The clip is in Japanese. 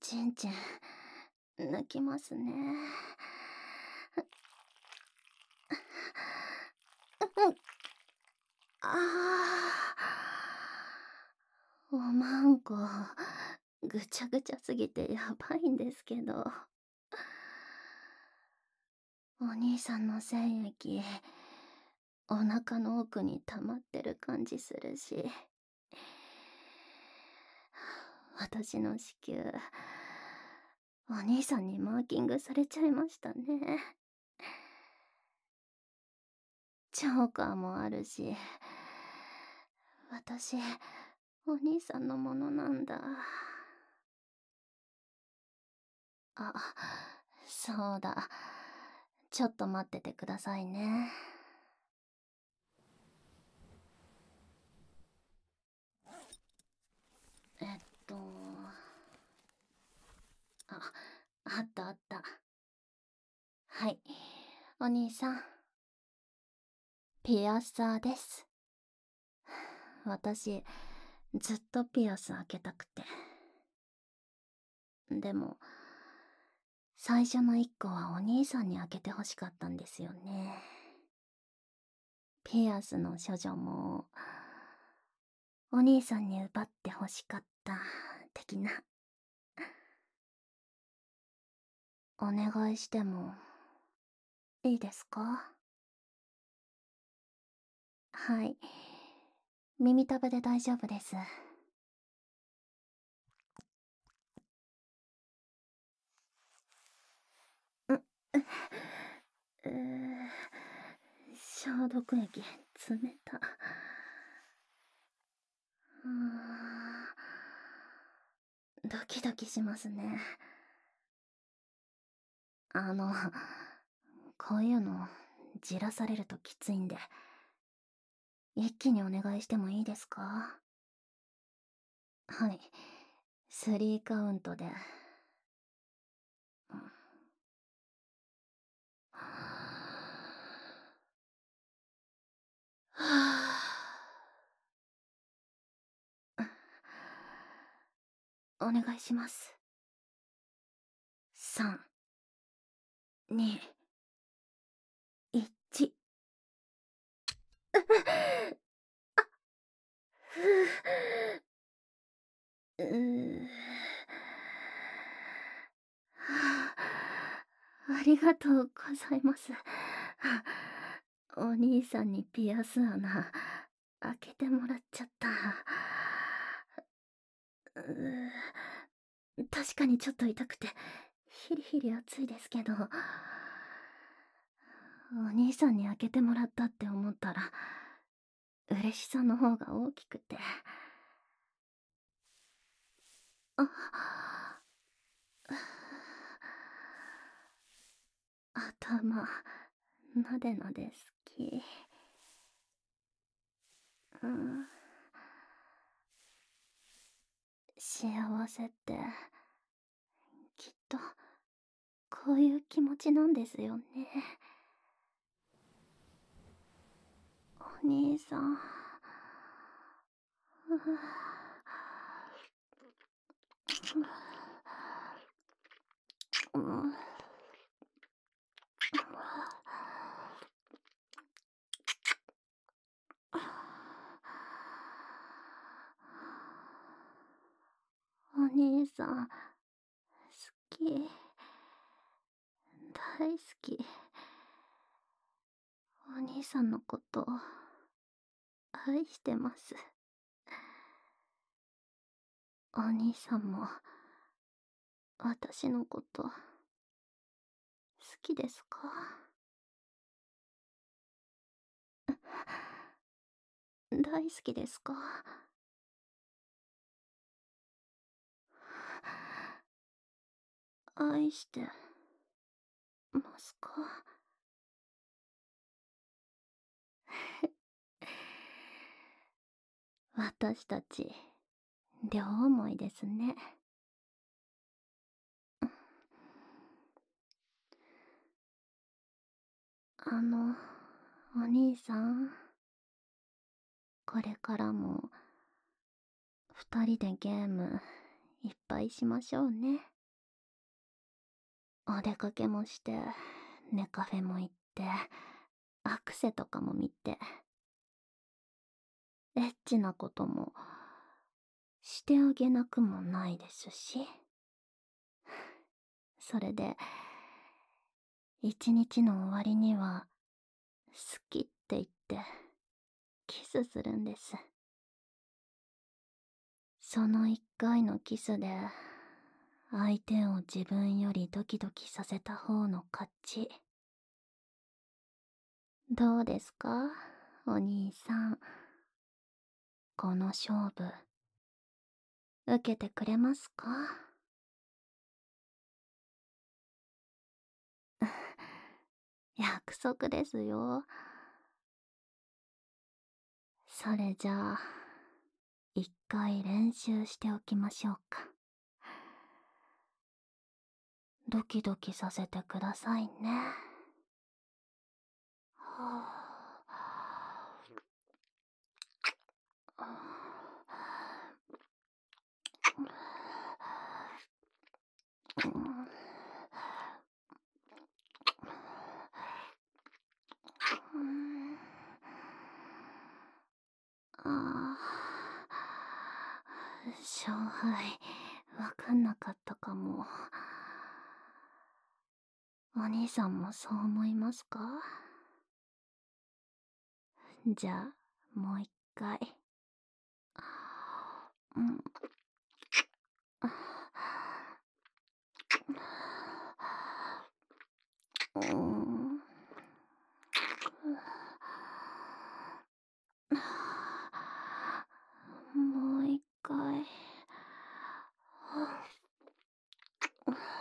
ちんちん、泣きますね。ああ、おまんこ、ぐちゃぐちゃすぎてやばいんですけど。お兄さんの精液、お腹の奥に溜まってる感じするし、私の子宮、お兄さんにマーキングされちゃいましたね。チョーカーもあるし、私、お兄さんのものなんだ。あ、そうだ。ちょっと待っててくださいね。えっと、あ、あったあった。はい。お兄さん、ピアサーです。私、ずっとピアス開けたくて。でも、最初の一個はお兄さんに開けてほしかったんですよね。ピアスの処女も、お兄さんに奪ってほしかった、的な。お願いしても、いいですか？はい。耳たぶで大丈夫です。う、う、消毒液、冷た。うーん、ドキドキしますね。こういうの、じらされるときついんで、一気にお願いしてもいいですか？はい。3カウントで。うん、はぁ。お願いします。3、2、1。うー。はあ、ありがとうございます。お兄さんにピアス穴開けてもらっちゃった。確かにちょっと痛くてヒリヒリ熱いですけど、お兄さんに開けてもらったって思ったら嬉しさの方が大きくて。あ、頭なでなで好き。うん、幸せってきっとこういう気持ちなんですよね。お兄さん。うん、お兄さん、好き。大好き。お兄さんのこと愛してます。お兄さんも私のこと好きですか？大好きですか？愛してますか？私たち両思いですね。お兄さん、これからも二人でゲームいっぱいしましょうね。 お出かけもして、ネカフェも行って、アクセとかも見て、エッチなこともしてあげなくもないですし。それで、一日の終わりには、好きって言って、キスするんです。その一回のキスで、相手を自分よりドキドキさせた方の勝ち。どうですか、お兄さん。この勝負、受けてくれますか？約束ですよ。それじゃあ、一回練習しておきましょうか。ドキドキさせてくださいね。はあ、勝敗わかんなかったかも。お兄さんもそう思いますか？じゃあ、もう一回。うん。うん。もう一回。